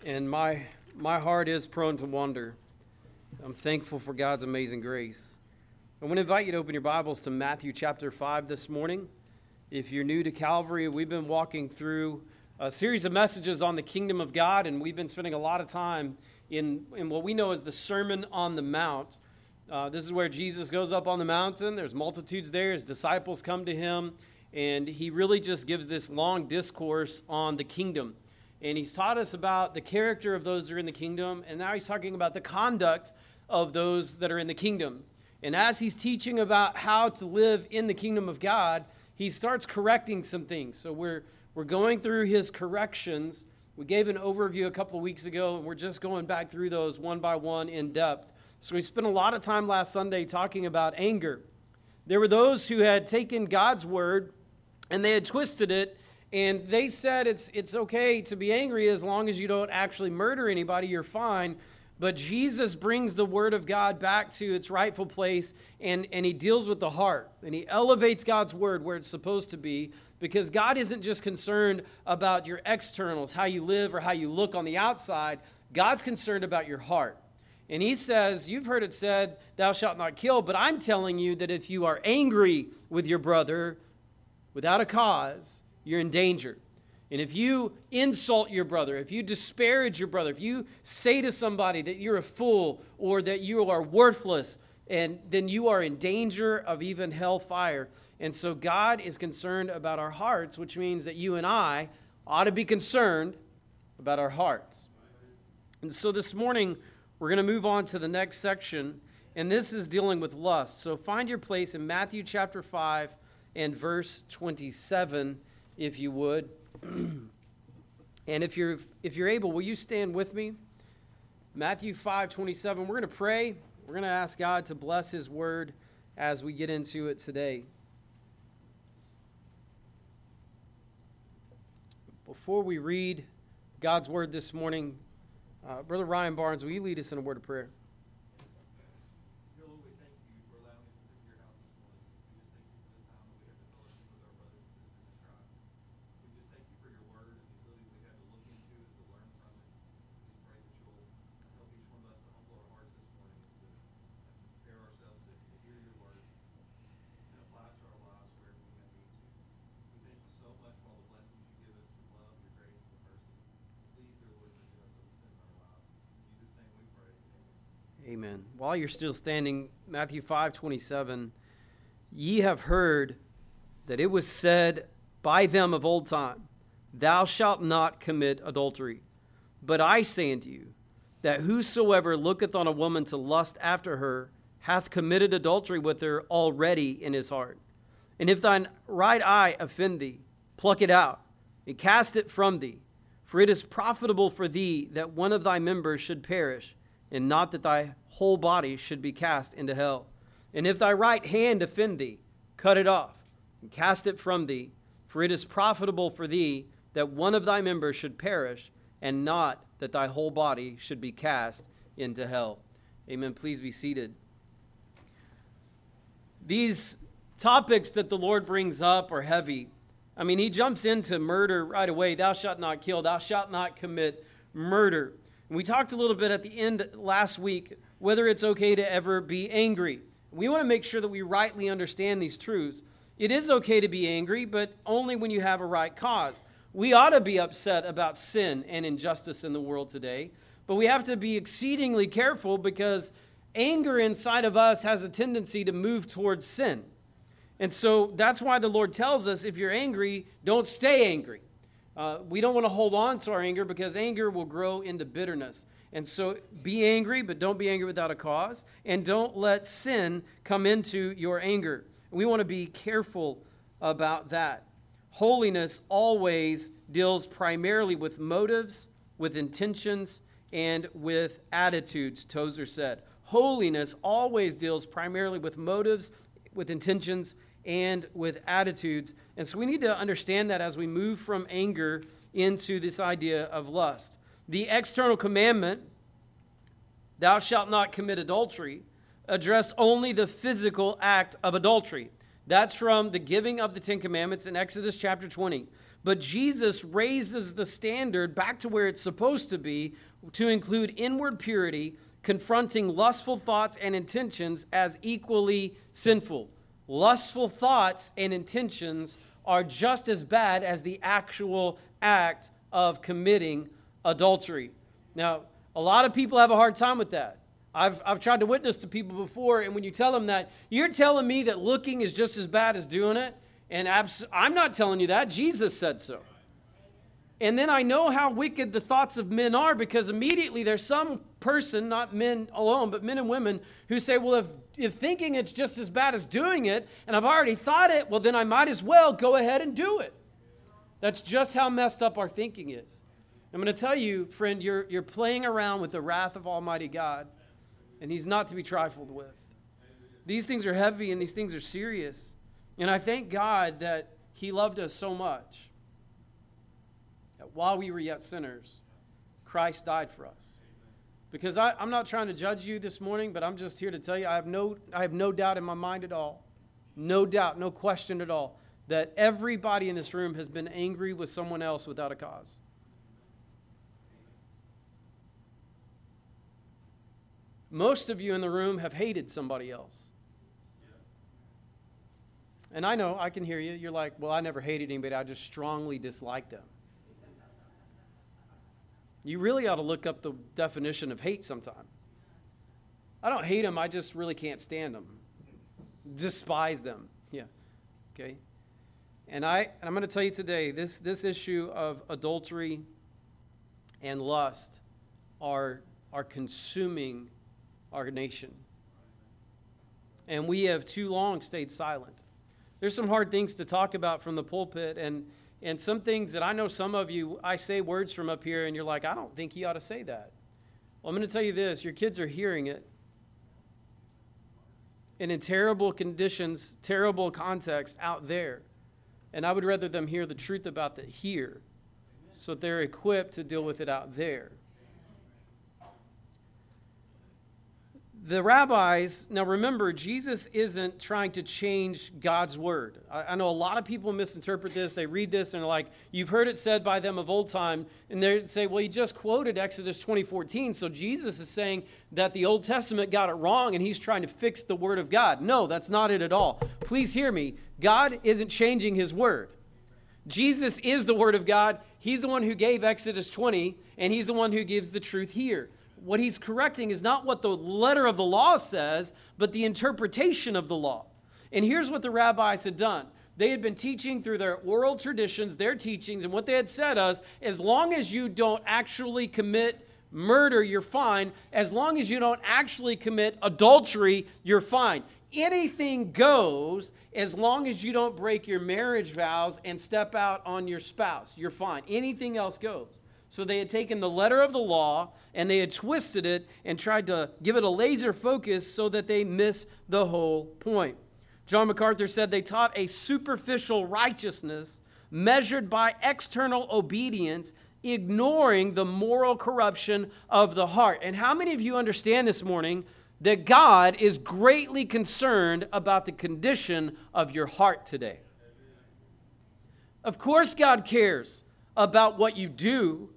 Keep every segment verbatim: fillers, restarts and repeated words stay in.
and my my heart is prone to wander. I'm thankful for God's amazing grace. I want to invite you to open your Bibles to Matthew chapter five this morning. If you're new to Calvary, we've been walking through a series of messages on the kingdom of God, and we've been spending a lot of time in, in what we know as the Sermon on the Mount. Uh, this is where Jesus goes up on the mountain. There's multitudes there. His disciples come to him, and he really just gives this long discourse on the kingdom. And he's taught us about the character of those that are in the kingdom, and now he's talking about the conduct of those that are in the kingdom. And as he's teaching about how to live in the kingdom of God, he starts correcting some things. So we're we're going through his corrections. We gave an overview a couple of weeks ago, and we're just going back through those one by one in depth. So we spent a lot of time last Sunday talking about anger. There were those who had taken God's word and they had twisted it, and they said it's it's okay to be angry as long as you don't actually murder anybody, you're fine. But Jesus brings the word of God back to its rightful place, and, and he deals with the heart. And he elevates God's word where it's supposed to be, because God isn't just concerned about your externals, how you live or how you look on the outside. God's concerned about your heart. And he says, you've heard it said, thou shalt not kill, but I'm telling you that if you are angry with your brother without a cause, you're in danger. And if you insult your brother, if you disparage your brother, if you say to somebody that you're a fool or that you are worthless, and then you are in danger of even hellfire. And so God is concerned about our hearts, which means that you and I ought to be concerned about our hearts. And so this morning, we're going to move on to the next section, and this is dealing with lust. So find your place in Matthew chapter five and verse twenty-seven, if you would. And if you're if you're able, will you stand with me? Matthew five twenty-seven. We're going to pray. We're going to ask God to bless his word as we get into it today. Before we read God's word this morning, uh, Brother Ryan Barnes, will you lead us in a word of prayer? Amen. While you're still standing, Matthew five twenty-seven, ye have heard that it was said by them of old time, thou shalt not commit adultery. But I say unto you, that whosoever looketh on a woman to lust after her hath committed adultery with her already in his heart. And if thine right eye offend thee, pluck it out, and cast it from thee. For it is profitable for thee that one of thy members should perish, and not that thy whole body should be cast into hell. And if thy right hand offend thee, cut it off, and cast it from thee. For it is profitable for thee that one of thy members should perish, and not that thy whole body should be cast into hell. Amen. Please be seated. These topics that the Lord brings up are heavy. I mean, he jumps into murder right away. Thou shalt not kill. Thou shalt not commit murder. And we talked a little bit at the end last week whether it's okay to ever be angry. We want to make sure that we rightly understand these truths. It is okay to be angry, but only when you have a right cause. We ought to be upset about sin and injustice in the world today, but we have to be exceedingly careful because anger inside of us has a tendency to move towards sin. And so that's why the Lord tells us, if you're angry, don't stay angry. Uh, we don't want to hold on to our anger because anger will grow into bitterness. And so be angry, but don't be angry without a cause. And don't let sin come into your anger. We want to be careful about that. Holiness always deals primarily with motives, with intentions, and with attitudes, Tozer said. Holiness always deals primarily with motives, with intentions, and with attitudes. And so we need to understand that as we move from anger into this idea of lust. The external commandment, thou shalt not commit adultery, addressed only the physical act of adultery. That's from the giving of the Ten Commandments in Exodus chapter twenty. But Jesus raises the standard back to where it's supposed to be, to include inward purity, confronting lustful thoughts and intentions as equally sinful. Lustful thoughts and intentions are just as bad as the actual act of committing adultery. Now, a lot of people have a hard time with that. I've, I've tried to witness to people before, and when you tell them that, you're telling me that looking is just as bad as doing it? And abs- I'm not telling you that. Jesus said so. And then I know how wicked the thoughts of men are, because immediately there's some person, not men alone, but men and women, who say, well, if, if thinking it's just as bad as doing it, and I've already thought it, well, then I might as well go ahead and do it. That's just how messed up our thinking is. I'm going to tell you, friend, you're, you're playing around with the wrath of Almighty God, and He's not to be trifled with. These things are heavy and these things are serious. And I thank God that He loved us so much that while we were yet sinners, Christ died for us. Because I, I'm not trying to judge you this morning, but I'm just here to tell you I have no, I have no doubt in my mind at all, no doubt, no question at all, that everybody in this room has been angry with someone else without a cause. Most of you in the room have hated somebody else. And I know, I can hear you. You're like, well, I never hated anybody. I just strongly disliked them. You really ought to look up the definition of hate sometime. I don't hate them. I just really can't stand them. Despise them. Yeah. Okay. And, I, and I'm going to tell you today, this, this issue of adultery and lust are, are consuming our nation. And we have too long stayed silent. There's some hard things to talk about from the pulpit, and, and some things that I know some of you, I say words from up here, and you're like, I don't think you ought to say that. Well, I'm going to tell you this. Your kids are hearing it. And in terrible conditions, terrible context out there. And I would rather them hear the truth about that here, so they're equipped to deal with it out there. The rabbis, now remember, Jesus isn't trying to change God's word. I, I know a lot of people misinterpret this. They read this and they're like, you've heard it said by them of old time. And they say, well, you just quoted Exodus twenty fourteen. So Jesus is saying that the Old Testament got it wrong and He's trying to fix the word of God. No, that's not it at all. Please hear me. God isn't changing His word. Jesus is the word of God. He's the one who gave Exodus twenty, and He's the one who gives the truth here. What He's correcting is not what the letter of the law says, but the interpretation of the law. And here's what the rabbis had done. They had been teaching through their oral traditions, their teachings, and what they had said is, as long as you don't actually commit murder, you're fine. As long as you don't actually commit adultery, you're fine. Anything goes as long as you don't break your marriage vows and step out on your spouse. You're fine. Anything else goes. So they had taken the letter of the law and they had twisted it and tried to give it a laser focus so that they miss the whole point. John MacArthur said they taught a superficial righteousness measured by external obedience, ignoring the moral corruption of the heart. And how many of you understand this morning that God is greatly concerned about the condition of your heart today? Of course God cares about what you do,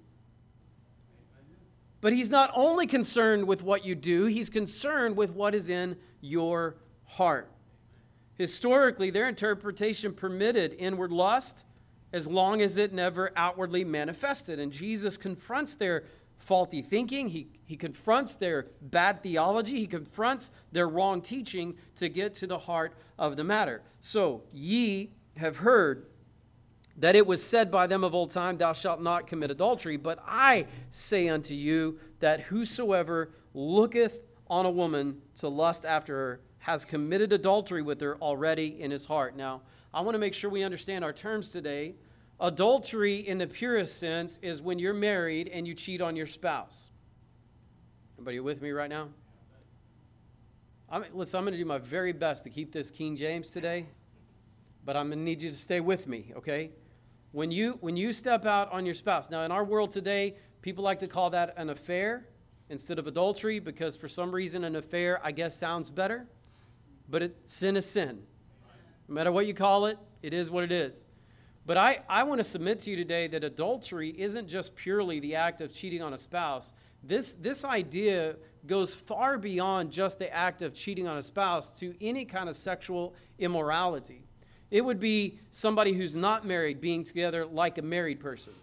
but He's not only concerned with what you do, He's concerned with what is in your heart. Historically, their interpretation permitted inward lust as long as it never outwardly manifested. And Jesus confronts their faulty thinking. He, he confronts their bad theology. He confronts their wrong teaching to get to the heart of the matter. So, ye have heard that it was said by them of old time, thou shalt not commit adultery. But I say unto you that whosoever looketh on a woman to lust after her has committed adultery with her already in his heart. Now, I want to make sure we understand our terms today. Adultery in the purest sense is when you're married and you cheat on your spouse. Everybody with me right now? I'm, listen, I'm going to do my very best to keep this King James today, but I'm going to need you to stay with me, okay? When you when you step out on your spouse. Now, in our world today, people like to call that an affair instead of adultery because for some reason an affair, I guess, sounds better. But it, sin is sin. No matter what you call it, it is what it is. But I, I want to submit to you today that adultery isn't just purely the act of cheating on a spouse. This, this idea goes far beyond just the act of cheating on a spouse to any kind of sexual immorality. It would be somebody who's not married being together like a married person.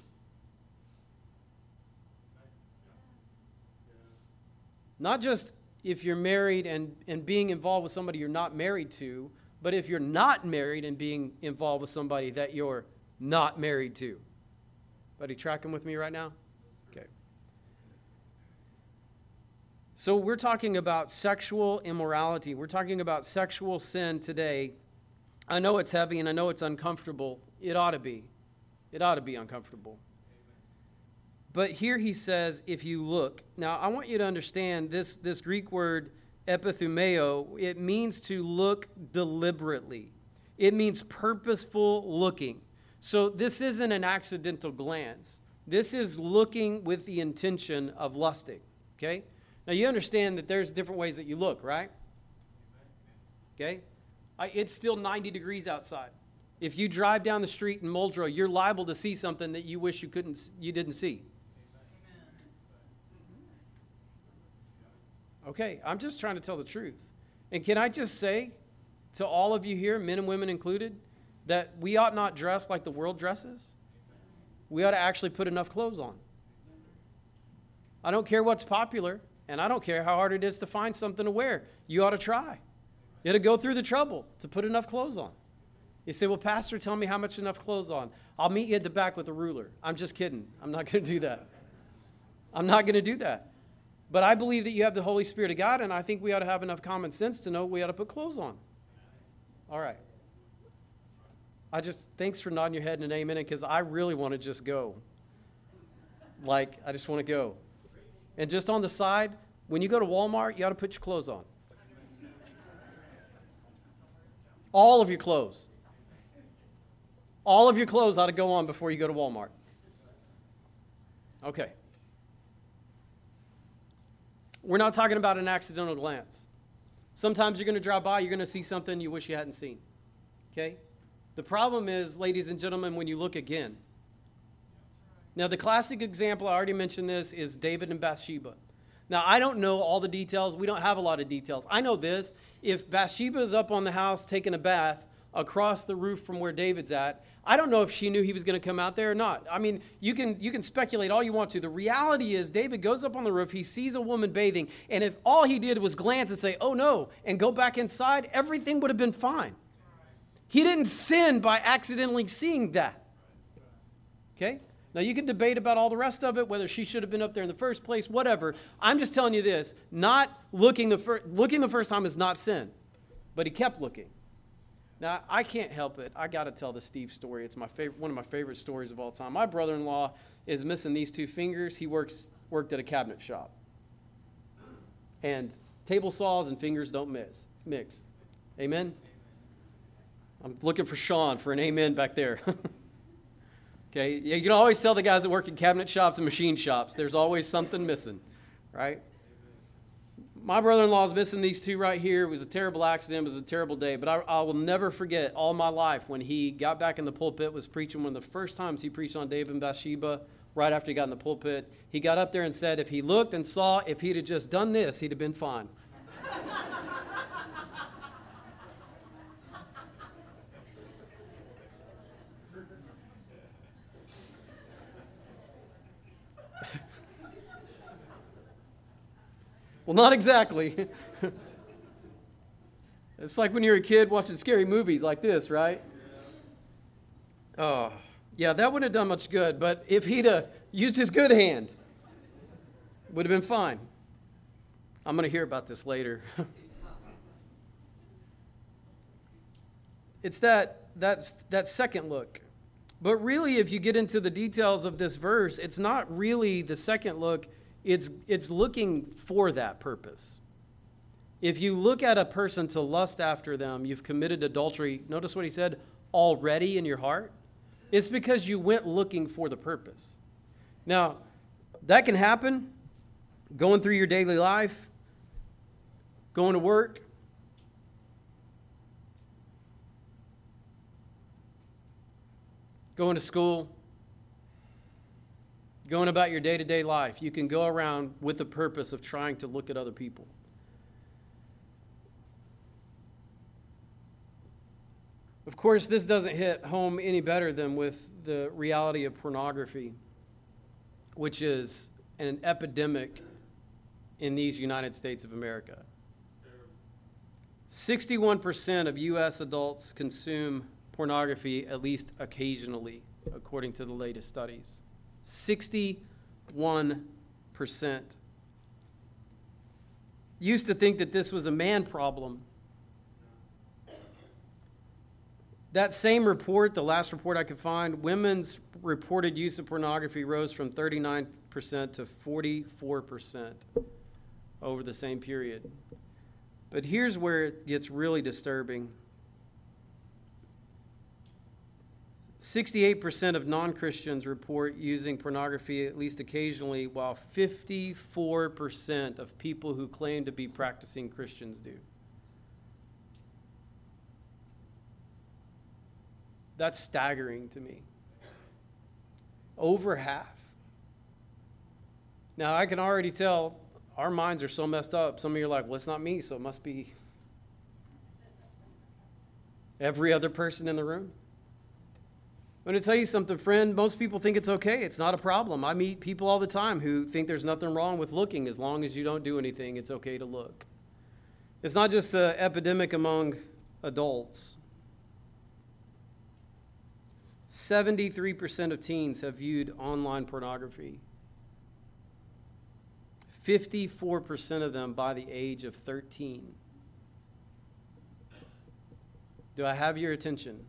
Not just if you're married and, and being involved with somebody you're not married to, but if you're not married and being involved with somebody that you're not married to. Buddy, tracking with me right now? Okay. So we're talking about sexual immorality. We're talking about sexual sin today. I know it's heavy and I know it's uncomfortable. It ought to be. It ought to be uncomfortable. But here he says, if you look. Now, I want you to understand this, this Greek word, epithumeo, it means to look deliberately. It means purposeful looking. So this isn't an accidental glance. This is looking with the intention of lusting, okay? Now, you understand that there's different ways that you look, right? Okay? I, it's still ninety degrees outside. If you drive down the street in Muldrow, you're liable to see something that you wish you couldn't, you didn't see. Okay, I'm just trying to tell the truth. And can I just say to all of you here, men and women included, that we ought not dress like the world dresses? We ought to actually put enough clothes on. I don't care what's popular, and I don't care how hard it is to find something to wear. You ought to try. You ought to go through the trouble to put enough clothes on. You say, well, Pastor, tell me how much enough clothes on. I'll meet you at the back with a ruler. I'm just kidding. I'm not going to do that. I'm not going to do that. But I believe that you have the Holy Spirit of God, and I think we ought to have enough common sense to know we ought to put clothes on. All right. I just, thanks for nodding your head and an amen, because I really want to just go. Like, I just want to go. And just on the side, when you go to Walmart, you ought to put your clothes on. All of your clothes. All of your clothes ought to go on before you go to Walmart. Okay. We're not talking about an accidental glance. Sometimes you're going to drive by, you're going to see something you wish you hadn't seen. Okay? The problem is, ladies and gentlemen, when you look again. Now, the classic example, I already mentioned this, is David and Bathsheba. Now, I don't know all the details. We don't have a lot of details. I know this. If Bathsheba is up on the house taking a bath across the roof from where David's at, I don't know if she knew he was going to come out there or not. I mean, you can you can speculate all you want to. The reality is David goes up on the roof, he sees a woman bathing, and if all he did was glance and say, oh no, and go back inside, everything would have been fine. He didn't sin by accidentally seeing that. Okay? Now, you can debate about all the rest of it, whether she should have been up there in the first place, whatever. I'm just telling you this. Not looking the, fir- looking the first time is not sin. But he kept looking. Now, I can't help it. I got to tell the Steve story. It's my favorite, one of my favorite stories of all time. My brother-in-law is missing these two fingers. He works worked at a cabinet shop. And table saws and fingers don't miss, mix. Amen? I'm looking for Sean for an amen back there. Okay, you can always tell the guys that work in cabinet shops and machine shops, there's always something missing, right? My brother-in-law is missing these two right here. It was a terrible accident. It was a terrible day. But I, I will never forget all my life when he got back in the pulpit, was preaching one of the first times he preached on David and Bathsheba, right after he got in the pulpit. He got up there and said if he looked and saw, if he'd have just done this, he'd have been fine. Well, not exactly. It's like when you're a kid watching scary movies like this, right? Oh, yeah, that wouldn't have done much good. But if he'd have used his good hand, it would have been fine. I'm going to hear about this later. It's that, that, that second look. But really, if you get into the details of this verse, it's not really the second look. It's it's looking for that purpose. If you look at a person to lust after them, you've committed adultery. Notice what he said, already in your heart. It's because you went looking for the purpose. Now, that can happen going through your daily life, going to work. going to school, going about your day-to-day life. You can go around with the purpose of trying to look at other people. Of course, this doesn't hit home any better than with the reality of pornography, which is an epidemic in these United States of America. sixty-one percent of U S adults consume pornography at least occasionally, according to the latest studies. sixty-one percent. Used to think that this was a man problem. That same report, the last report I could find, women's reported use of pornography rose from thirty-nine percent to forty-four percent over the same period. But here's where it gets really disturbing. sixty-eight percent of non-Christians report using pornography at least occasionally, while fifty-four percent of people who claim to be practicing Christians do. That's staggering to me. Over half. Now, I can already tell our minds are so messed up. Some of you are like, well, it's not me, so it must be every other person in the room. I'm going to tell you something, friend. Most people think it's okay. It's not a problem. I meet people all the time who think there's nothing wrong with looking. As long as you don't do anything, it's okay to look. It's not just an epidemic among adults. seventy-three percent of teens have viewed online pornography. fifty-four percent of them by the age of thirteen. Do I have your attention?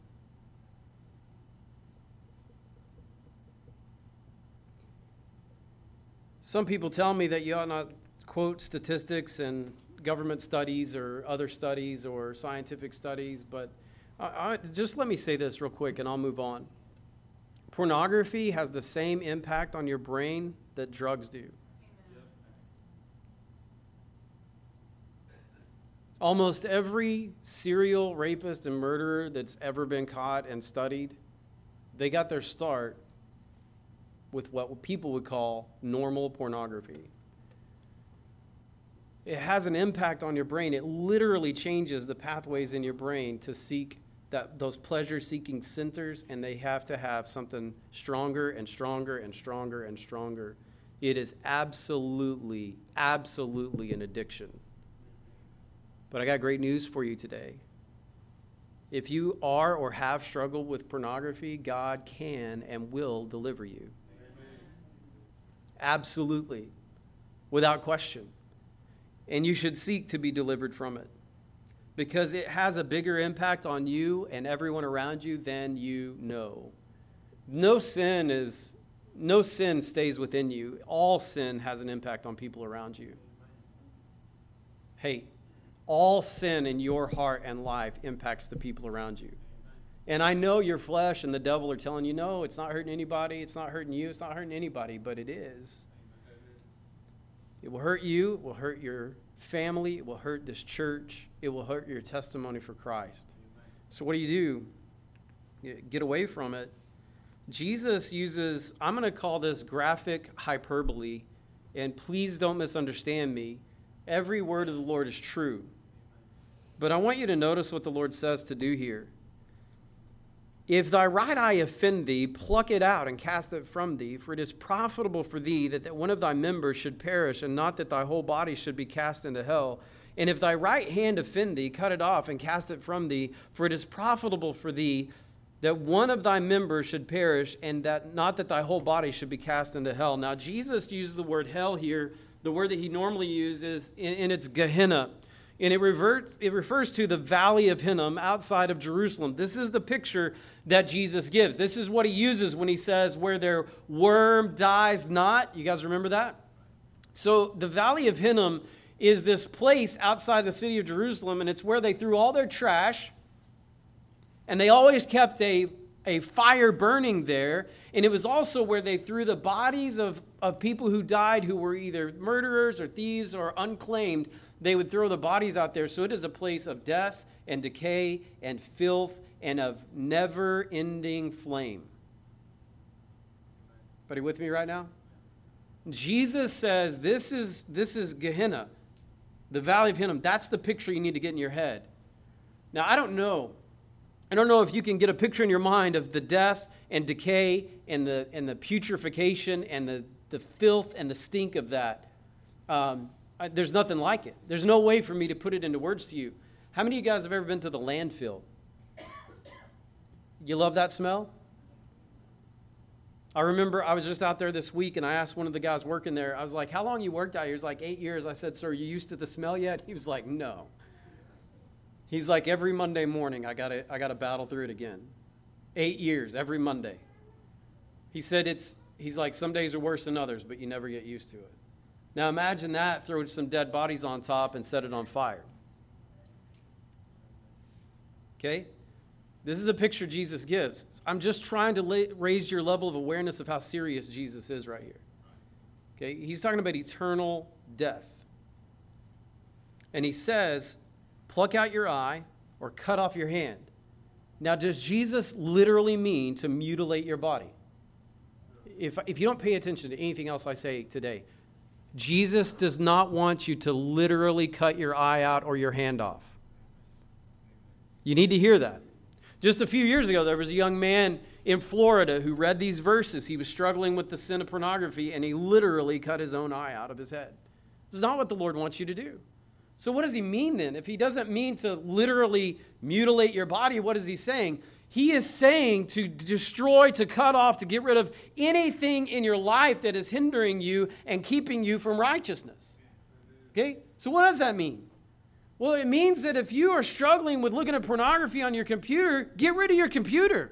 Some people tell me that you ought not quote statistics and government studies or other studies or scientific studies, but I, I, just let me say this real quick and I'll move on. Pornography has the same impact on your brain that drugs do. Almost every serial rapist and murderer that's ever been caught and studied, they got their start with what people would call normal pornography. It has an impact on your brain. It literally changes the pathways in your brain to seek that those pleasure-seeking centers, and they have to have something stronger and stronger and stronger and stronger. It is absolutely, absolutely an addiction. But I got great news for you today. If you are or have struggled with pornography, God can and will deliver you. Amen. Absolutely, without question. And you should seek to be delivered from it, because it has a bigger impact on you and everyone around you than you know. No sin is, no sin stays within you. All sin has an impact on people around you. Hey, all sin in your heart and life impacts the people around you. And I know your flesh and the devil are telling you, no, it's not hurting anybody, it's not hurting you, it's not hurting anybody, but it is. It will hurt you, it will hurt your family, it will hurt this church, it will hurt your testimony for Christ. So what do you do? Get away from it. Jesus uses, I'm going to call this graphic hyperbole, and please don't misunderstand me. Every word of the Lord is true. But I want you to notice what the Lord says to do here. If thy right eye offend thee, pluck it out and cast it from thee, for it is profitable for thee that, that one of thy members should perish, and not that thy whole body should be cast into hell. And if thy right hand offend thee, cut it off and cast it from thee, for it is profitable for thee that one of thy members should perish, and that not that thy whole body should be cast into hell. Now, Jesus uses the word hell here. The word that he normally uses, in, in its Gehenna. And it, reverts, it refers to the valley of Hinnom outside of Jerusalem. This is the picture that Jesus gives. This is what he uses when he says, where their worm dies not. You guys remember that? So the valley of Hinnom is this place outside the city of Jerusalem, and it's where they threw all their trash. And they always kept a, a fire burning there. And it was also where they threw the bodies of, of people who died who were either murderers or thieves or unclaimed. They would throw the bodies out there. So it is a place of death and decay and filth and of never-ending flame. Everybody with me right now? Jesus says this is, this is Gehenna, the valley of Hinnom. That's the picture you need to get in your head. Now, I don't know. I don't know if you can get a picture in your mind of the death and decay and the and the putrefaction and the, the filth and the stink of that. Um, I, there's nothing like it. There's no way for me to put it into words to you. How many of you guys have ever been to the landfill? You love that smell? I remember I was just out there this week, and I asked one of the guys working there, I was like, how long you worked out here? He's like, eight years. I said, sir, you used to the smell yet? He was like, no. He's like, every Monday morning, I gotta, I gotta battle through it again. Eight years, every Monday. He said it's, he's like, some days are worse than others, but you never get used to it. Now imagine that, throw some dead bodies on top and set it on fire. Okay? This is the picture Jesus gives. I'm just trying to la- raise your level of awareness of how serious Jesus is right here. Okay? He's talking about eternal death. And he says, pluck out your eye or cut off your hand. Now, does Jesus literally mean to mutilate your body? If, if you don't pay attention to anything else I say today, Jesus does not want you to literally cut your eye out or your hand off. You need to hear that. Just a few years ago, there was a young man in Florida who read these verses. He was struggling with the sin of pornography, and he literally cut his own eye out of his head. This is not what the Lord wants you to do. So what does he mean then? If he doesn't mean to literally mutilate your body, what is he saying? He is saying to destroy, to cut off, to get rid of anything in your life that is hindering you and keeping you from righteousness. Okay? So what does that mean? Well, it means that if you are struggling with looking at pornography on your computer, get rid of your computer.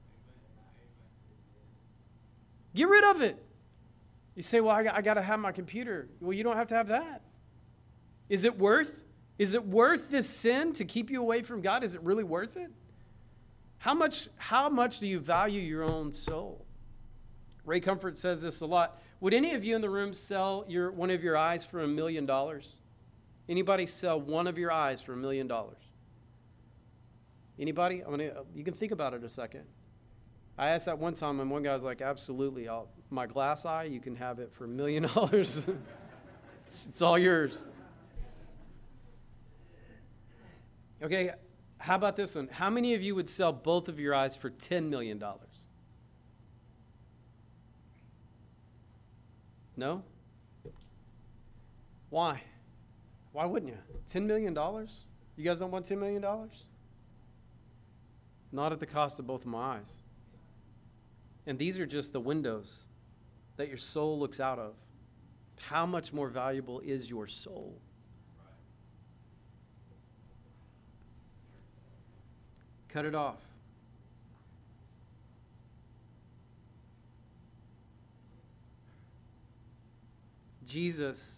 Get rid of it. You say, well, I got, I got to have my computer. Well, you don't have to have that. Is it worth? Is it worth this sin to keep you away from God? Is it really worth it? How much, how much do you value your own soul? Ray Comfort says this a lot. Would any of you in the room sell your one of your eyes for a million dollars? Anybody sell one of your eyes for a million dollars? Anybody? I mean, you can think about it a second. I asked that one time, and one guy was like, absolutely. I'll, my glass eye, you can have it for a million dollars. It's, it's all yours. Okay, how about this one? How many of you would sell both of your eyes for ten million dollars? No? Why? Why wouldn't you? ten million dollars? You guys don't want ten million dollars? Not at the cost of both of my eyes. And these are just the windows that your soul looks out of. How much more valuable is your soul? Cut it off. Jesus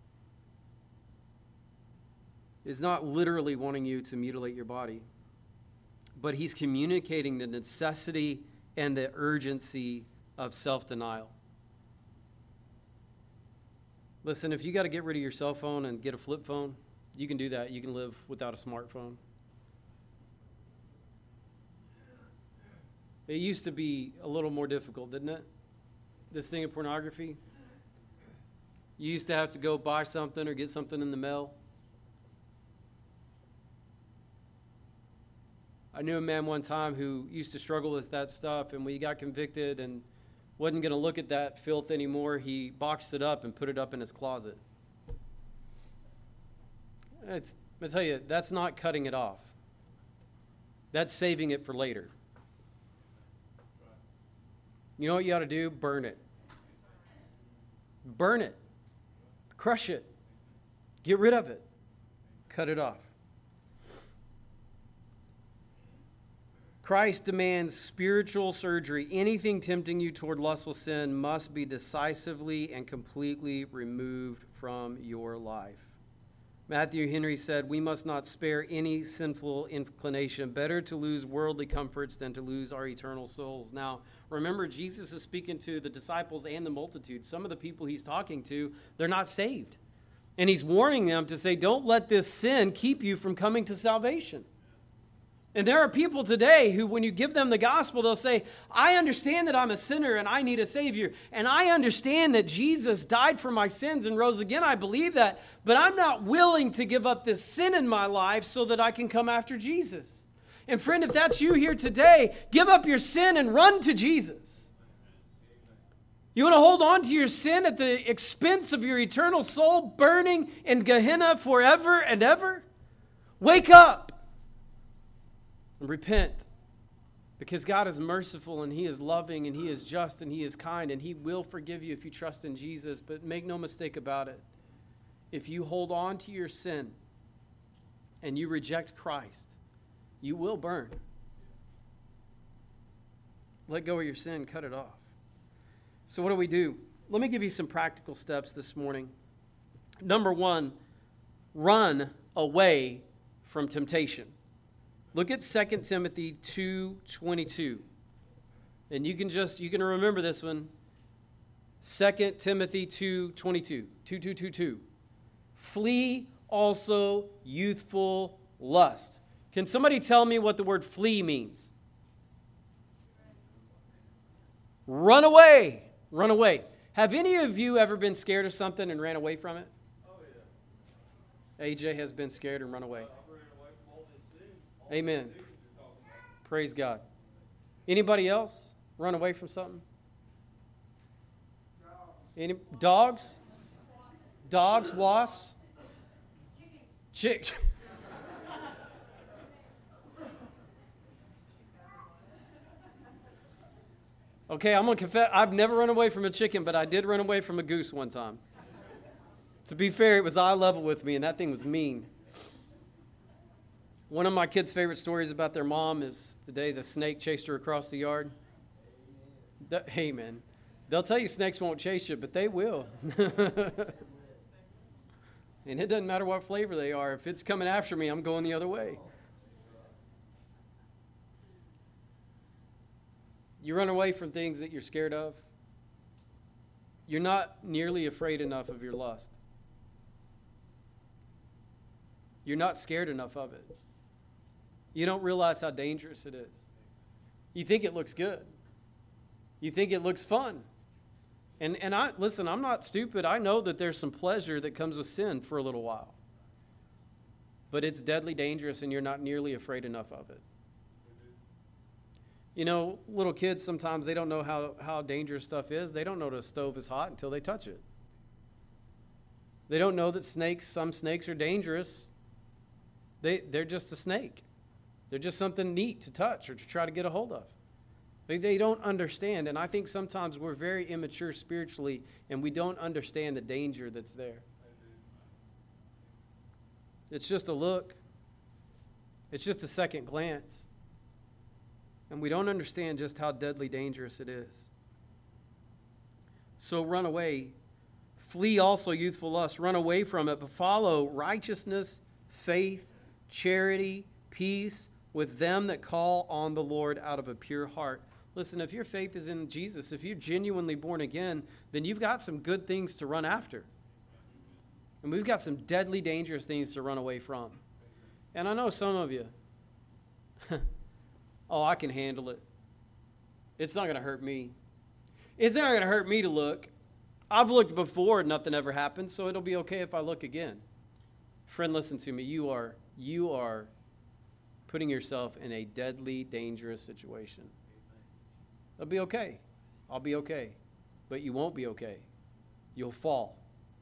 is not literally wanting you to mutilate your body, but he's communicating the necessity and the urgency of self-denial. Listen, if you got to get rid of your cell phone and get a flip phone, you can do that. You can live without a smartphone. It used to be a little more difficult, didn't it? This thing of pornography. You used to have to go buy something or get something in the mail. I knew a man one time who used to struggle with that stuff, and when he got convicted and wasn't going to look at that filth anymore, he boxed it up and put it up in his closet. It's, I tell you, that's not cutting it off. That's saving it for later. You know what you ought to do? Burn it. Burn it. Crush it. Get rid of it. Cut it off. Christ demands spiritual surgery. Anything tempting you toward lustful sin must be decisively and completely removed from your life. Matthew Henry said, we must not spare any sinful inclination. Better to lose worldly comforts than to lose our eternal souls. Now, remember, Jesus is speaking to the disciples and the multitude. Some of the people he's talking to, they're not saved. And he's warning them to say, don't let this sin keep you from coming to salvation. And there are people today who, when you give them the gospel, they'll say, I understand that I'm a sinner and I need a Savior. And I understand that Jesus died for my sins and rose again. I believe that. But I'm not willing to give up this sin in my life so that I can come after Jesus. And friend, if that's you here today, give up your sin and run to Jesus. You want to hold on to your sin at the expense of your eternal soul burning in Gehenna forever and ever? Wake up and repent, because God is merciful and He is loving and He is just and He is kind and He will forgive you if you trust in Jesus. But make no mistake about it. If you hold on to your sin and you reject Christ, you will burn. Let go of your sin, cut it off. So what do we do? Let me give you some practical steps this morning. Number one, run away from temptation. Look at Second Timothy two twenty-two. And you can just, you can remember this one. Second Timothy two twenty-two. two two two two. Flee also youthful lust. Can somebody tell me what the word flee means? Run away. Run away. Have any of you ever been scared of something and ran away from it? Oh, yeah. A J has been scared and run away. Amen. Praise God. Anybody else run away from something? Any dogs? Dogs, wasps? Chicks. Okay, I'm going to confess, I've never run away from a chicken, but I did run away from a goose one time. To be fair, it was eye level with me, and that thing was mean. One of my kids' favorite stories about their mom is the day the snake chased her across the yard. That, hey, man, they'll tell you snakes won't chase you, but they will. And it doesn't matter what flavor they are. If it's coming after me, I'm going the other way. You run away from things that you're scared of. You're not nearly afraid enough of your lust. You're not scared enough of it. You don't realize how dangerous it is. You think it looks good. You think it looks fun. And and I listen, I'm not stupid. I know that there's some pleasure that comes with sin for a little while. But it's deadly dangerous and you're not nearly afraid enough of it. You know, little kids, sometimes they don't know how, how dangerous stuff is. They don't know that a stove is hot until they touch it. They don't know that snakes, some snakes are dangerous. They, they're just a snake. They're just something neat to touch or to try to get a hold of. They, they don't understand. And I think sometimes we're very immature spiritually and we don't understand the danger that's there. It's just a look. It's just a second glance. And we don't understand just how deadly dangerous it is. So run away. Flee also youthful lust. Run away from it, but follow righteousness, faith, charity, peace with them that call on the Lord out of a pure heart. Listen, if your faith is in Jesus, if you're genuinely born again, then you've got some good things to run after. And we've got some deadly, dangerous things to run away from. And I know some of you, oh, I can handle it. It's not going to hurt me. It's not going to hurt me to look. I've looked before and nothing ever happened, so it'll be okay if I look again. Friend, listen to me. You are, you are putting yourself in a deadly, dangerous situation. It'll be okay. I'll be okay. But you won't be okay. You'll fall.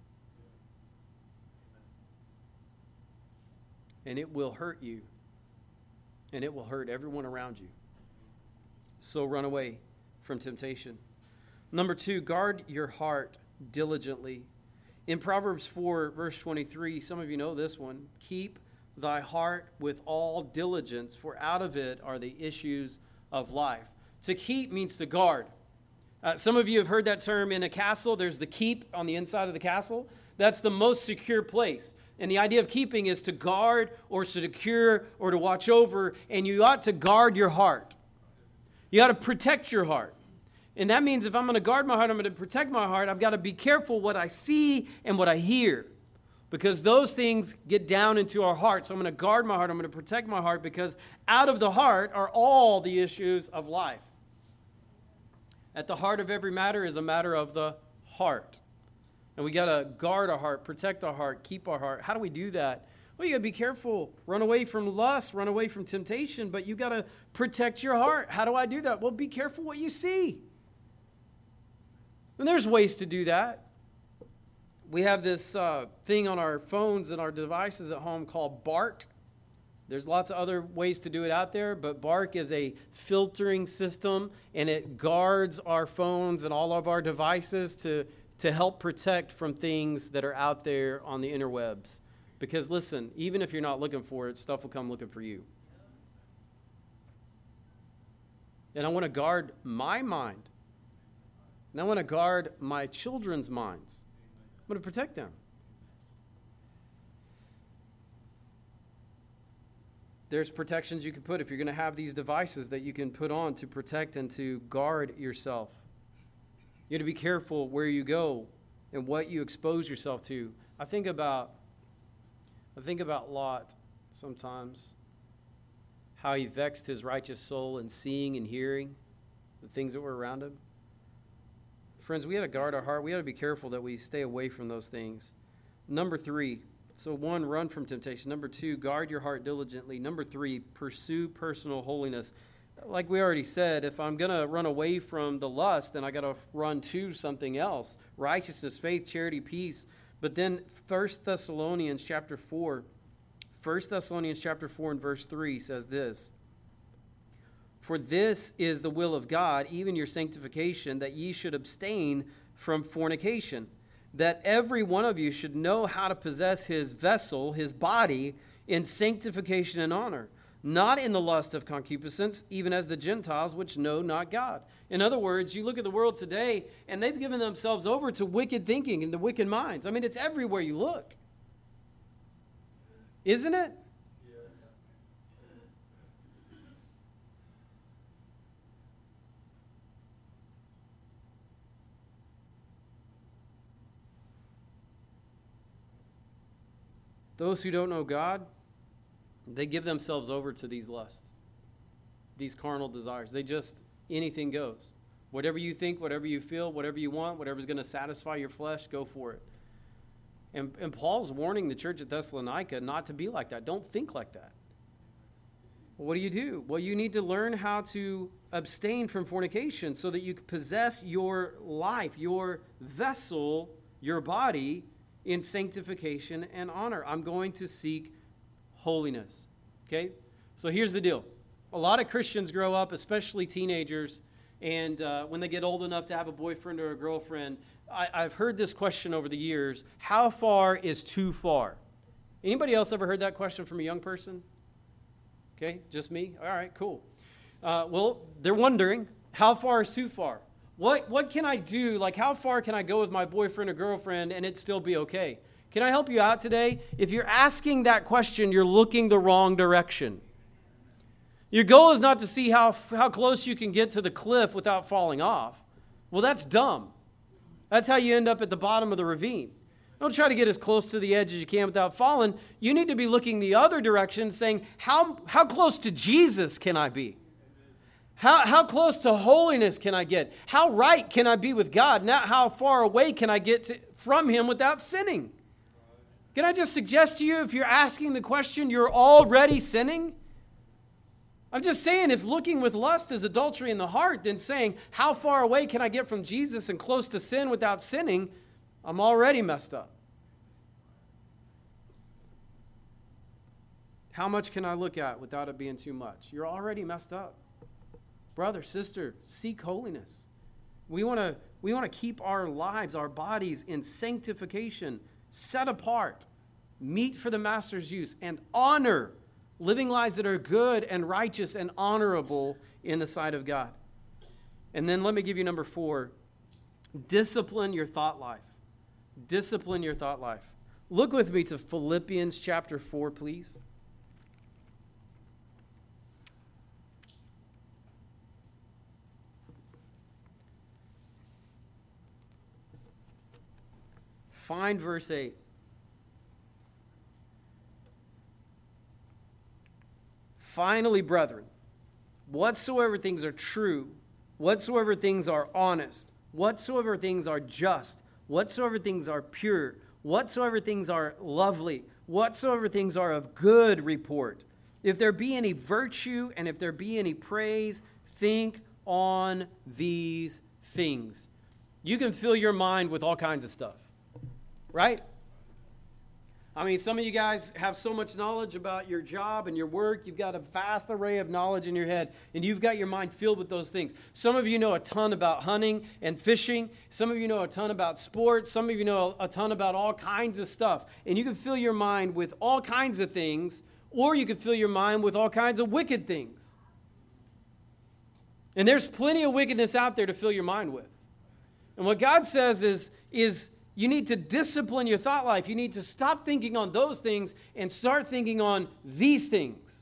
And it will hurt you. And it will hurt everyone around you. So run away from temptation. Number two, guard your heart diligently. In Proverbs four, verse twenty-three, some of you know this one. Keep thy heart with all diligence, for out of it are the issues of life. To keep means to guard. Uh, some of you have heard that term in a castle. There's the keep on the inside of the castle. That's the most secure place. And the idea of keeping is to guard or to secure or to watch over. And you ought to guard your heart. You ought to protect your heart. And that means if I'm going to guard my heart, I'm going to protect my heart, I've got to be careful what I see and what I hear. because those things get down into our heart. So I'm going to guard my heart. I'm going to protect my heart, because out of the heart are all the issues of life. At the heart of every matter is a matter of the heart. And we got to guard our heart, protect our heart, keep our heart. How do we do that? Well, you got to be careful. Run away from lust, run away from temptation, but you got to protect your heart. How do I do that? Well, be careful what you see. And there's ways to do that. We have this uh, thing on our phones and our devices at home called Bark. There's lots of other ways to do it out there, but Bark is a filtering system, and it guards our phones and all of our devices to, to help protect from things that are out there on the interwebs. Because listen, even if you're not looking for it, stuff will come looking for you. And I want to guard my mind. And I want to guard my children's minds. I'm going to protect them. There's protections you can put if you're going to have these devices that you can put on to protect and to guard yourself. You have to be careful where you go and what you expose yourself to. I think about, I think about Lot sometimes, how he vexed his righteous soul in seeing and hearing the things that were around him. Friends, we got to guard our heart. We got to be careful that we stay away from those things. Number three, so one, run from temptation. Number two, guard your heart diligently. Number three, pursue personal holiness. Like we already said, if I'm going to run away from the lust, then I got to run to something else. Righteousness, faith, charity, peace. But then First Thessalonians chapter four, First Thessalonians chapter four and verse three says this: For this is the will of God, even your sanctification, that ye should abstain from fornication, that every one of you should know how to possess his vessel, his body, in sanctification and honor, not in the lust of concupiscence, even as the Gentiles which know not God. In other words, you look at the world today, and they've given themselves over to wicked thinking and to wicked minds. I mean, it's everywhere you look. Isn't it? Those who don't know God, they give themselves over to these lusts, these carnal desires. They just, anything goes. Whatever you think, whatever you feel, whatever you want, whatever's going to satisfy your flesh, go for it. And, and Paul's warning the church at Thessalonica not to be like that. Don't think like that. Well, what do you do? Well, you need to learn how to abstain from fornication so that you can possess your life, your vessel, your body, in sanctification and honor. I'm going to seek holiness. Okay? So here's the deal. A lot of Christians grow up, especially teenagers, and uh, when they get old enough to have a boyfriend or a girlfriend, I, I've heard this question over the years: how far is too far? Anybody else ever heard that question from a young person? Okay, just me? All right, cool. Uh, well, they're wondering, how far is too far? What what can I do? Like, how far can I go with my boyfriend or girlfriend and it still be okay? Can I help you out today? If you're asking that question, you're looking the wrong direction. Your goal is not to see how, how close you can get to the cliff without falling off. Well, that's dumb. That's how you end up at the bottom of the ravine. Don't try to get as close to the edge as you can without falling. You need to be looking the other direction, saying, how, how close to Jesus can I be? How, how close to holiness can I get? How right can I be with God? Not how far away can I get to, from Him without sinning? Can I just suggest to you, if you're asking the question, you're already sinning? I'm just saying, if looking with lust is adultery in the heart, then saying, how far away can I get from Jesus and close to sin without sinning? I'm already messed up. How much can I look at without it being too much? You're already messed up. Brother, sister, seek holiness. We want to we want to keep our lives, our bodies in sanctification, set apart, meet for the Master's use, and honor, living lives that are good and righteous and honorable in the sight of God. And then let me give you number four. Discipline your thought life. Discipline your thought life. Look with me to Philippians chapter four, please. Find verse eight. Finally, brethren, whatsoever things are true, whatsoever things are honest, whatsoever things are just, whatsoever things are pure, whatsoever things are lovely, whatsoever things are of good report, if there be any virtue and if there be any praise, think on these things. You can fill your mind with all kinds of stuff, right? I mean, some of you guys have so much knowledge about your job and your work. You've got a vast array of knowledge in your head, and you've got your mind filled with those things. Some of you know a ton about hunting and fishing. Some of you know a ton about sports. Some of you know a ton about all kinds of stuff. And you can fill your mind with all kinds of things, or you can fill your mind with all kinds of wicked things. And there's plenty of wickedness out there to fill your mind with. And what God says is, is you need to discipline your thought life. You need to stop thinking on those things and start thinking on these things.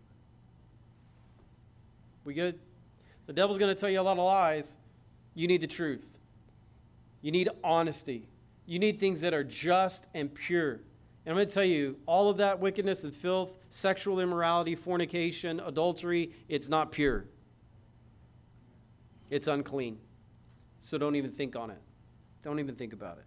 We good? The devil's going to tell you a lot of lies. You need the truth. You need honesty. You need things that are just and pure. And I'm going to tell you, all of that wickedness and filth, sexual immorality, fornication, adultery, it's not pure. It's unclean. So don't even think on it. Don't even think about it.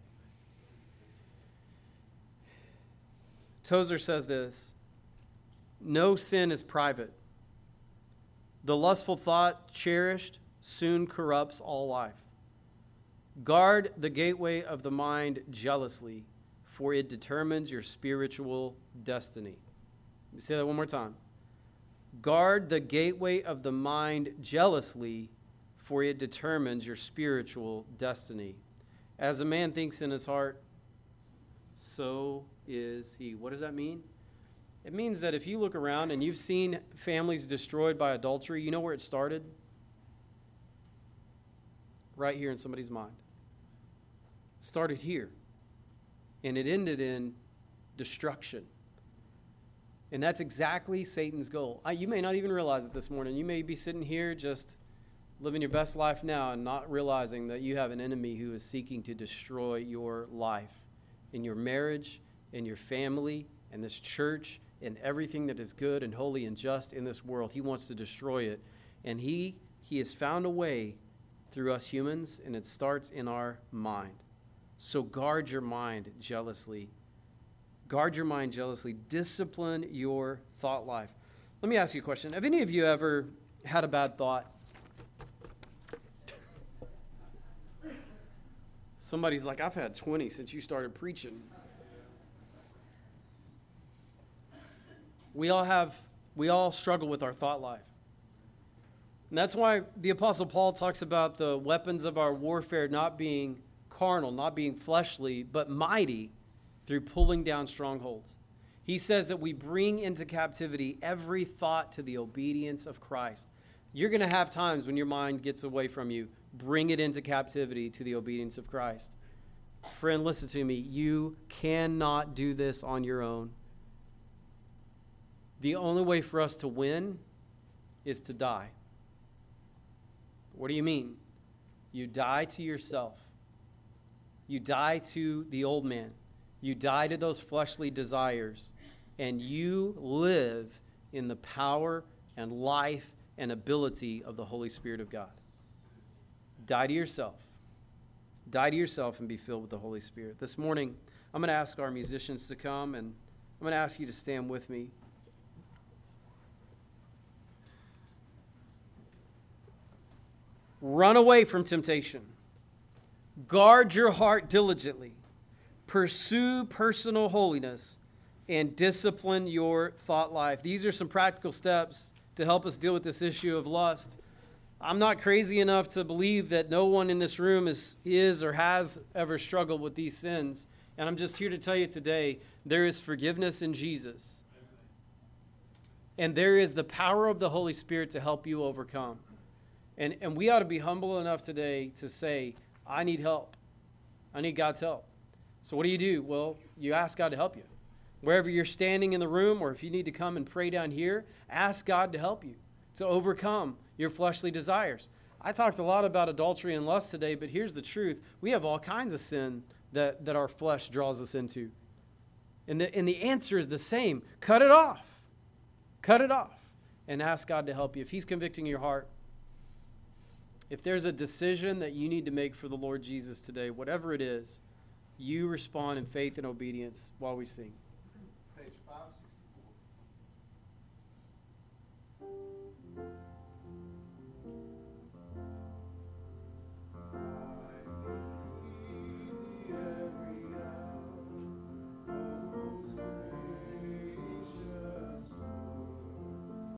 Tozer says this: no sin is private. The lustful thought cherished soon corrupts all life. Guard the gateway of the mind jealously, for it determines your spiritual destiny. Let me say that one more time. Guard the gateway of the mind jealously, for it determines your spiritual destiny. As a man thinks in his heart, so is he. What does that mean? It means that if you look around and you've seen families destroyed by adultery, you know where it started? Right here in somebody's mind. It started here. And it ended in destruction. And that's exactly Satan's goal. I, you may not even realize it this morning. You may be sitting here just living your best life now and not realizing that you have an enemy who is seeking to destroy your life, in your marriage, in your family, in this church, in everything that is good and holy and just in this world. He wants to destroy it. And he, he has found a way through us humans, and it starts in our mind. So guard your mind jealously. Guard your mind jealously. Discipline your thought life. Let me ask you a question. Have any of you ever had a bad thought? Somebody's like, I've had twenty since you started preaching. We all have, we all struggle with our thought life. And that's why the Apostle Paul talks about the weapons of our warfare not being carnal, not being fleshly, but mighty through pulling down strongholds. He says that we bring into captivity every thought to the obedience of Christ. You're going to have times when your mind gets away from you. Bring it into captivity to the obedience of Christ. Friend, listen to me. You cannot do this on your own. The only way for us to win is to die. What do you mean? You die to yourself. You die to the old man. You die to those fleshly desires. And you live in the power and life and ability of the Holy Spirit of God. Die to yourself. Die to yourself and be filled with the Holy Spirit. This morning, I'm going to ask our musicians to come, and I'm going to ask you to stand with me. Run away from temptation. Guard your heart diligently. Pursue personal holiness and discipline your thought life. These are some practical steps to help us deal with this issue of lust. I'm not crazy enough to believe that no one in this room is, is or has ever struggled with these sins. And I'm just here to tell you today, there is forgiveness in Jesus. And there is the power of the Holy Spirit to help you overcome. And, and we ought to be humble enough today to say, I need help. I need God's help. So what do you do? Well, you ask God to help you. Wherever you're standing in the room, or if you need to come and pray down here, ask God to help you to overcome your fleshly desires. I talked a lot about adultery and lust today, but here's the truth. We have all kinds of sin that, that our flesh draws us into. And the, and the answer is the same. Cut it off. Cut it off. and ask God to help you. If he's convicting your heart, if there's a decision that you need to make for the Lord Jesus today, whatever it is, you respond in faith and obedience while we sing. Page five sixty.